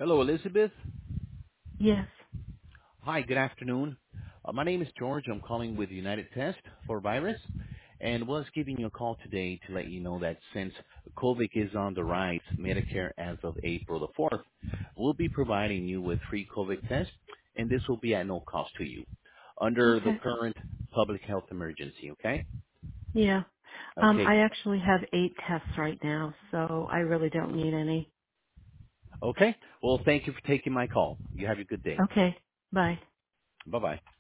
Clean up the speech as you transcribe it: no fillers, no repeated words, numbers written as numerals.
Hello, Elizabeth. Yes. Hi, good afternoon. My name is George. I'm calling with United Test for virus and was giving you a call today to let you know that since COVID is on the rise, Medicare as of April the 4th will be providing you with free COVID tests, and this will be at no cost to you under the Okay. current public health emergency, okay? Yeah. Okay. I actually have 8 tests right now, so I really don't need any. Okay. Well, thank you for taking my call. You have a good day. Okay. Bye. Bye-bye.